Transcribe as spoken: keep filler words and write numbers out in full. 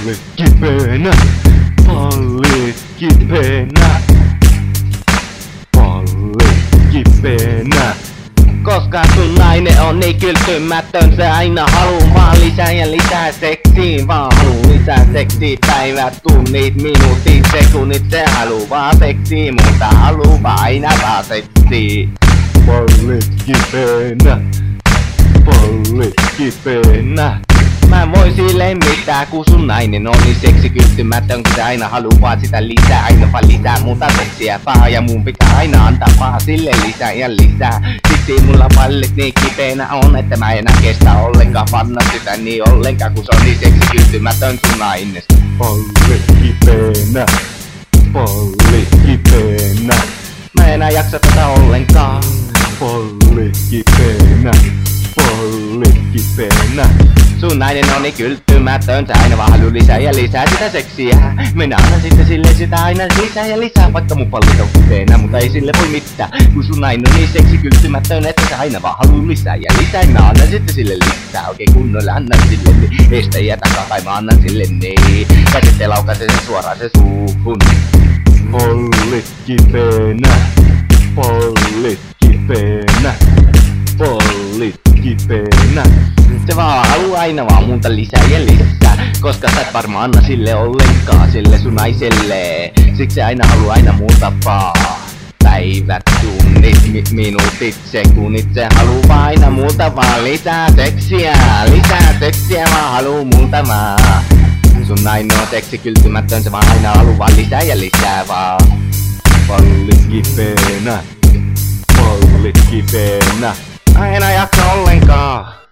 Pallit kipeänä, pallit kipeänä, pallit kipeänä. Koska sun nainen on niin kyltymätön, se aina haluu vaan lisää ja lisää seksiä. Vaan haluu lisää seksiä, päivät, tunnit, minuutit, sekunnit. Se haluu vaan seksiä, mutta haluu vaan aina vaan seksiä. Pallit kipeänä, pallit kipeänä. Mä en voi silleen mitään, kun sun nainen on niin seksikyltymätön, kun se aina haluu vaan sitä lisää, aina vaan lisää muuta seksiä paha, ja mun pitää aina antaa paha sille lisää ja lisää. Siksi mulla pallit niin kipeänä on, että mä en enää kestä ollenkaan panna sitä niin ollenkaan, kun se on niin seksikyltymätön sun nainen. Pallit kipeänä, pallit kipeänä. Mä en enää jaksa tätä ollenkaan. Pallit kipeänä, pallit kipeänä. Sun nainen on niin kyltymätön, se aina vaan haluu lisää ja lisää sitä seksiä. Minä annan sitten sille sitä aina lisää ja lisää, vaikka mun pallit on kipeänä, mutta ei sille voi mitään. Kun sun nainen on niin seksikyltymätön, että se aina vaan haluu lisää ja lisää. Mä annan sitten sille lisää, oikein kunnolla annan sille niin. Estä ja takapäin mä annan sille niin. Ja sitten laukaisen sen suoraan se suuhun. Pallit kipeänä, pallit kipeänä, pallit kipeänä. Se vaan haluu aina vaan muuta lisää ja lisää, koska sä et varmaan anna sille ollenkaan, sille sun naiselle. Siksi se aina haluu aina muuta vaan. Päivät, tunnit, mi- minuutit, sekunnit, se haluu vaan aina muuta vaan lisää seksiä. Lisää seksiä vaan haluu muuta vaan. Sun nainen on seksikyltymätön, se vaan aina haluu vaan lisää ja lisää vaan. Pallit kipeänä, pallit kipeänä. Aina jaksa ollenkaan.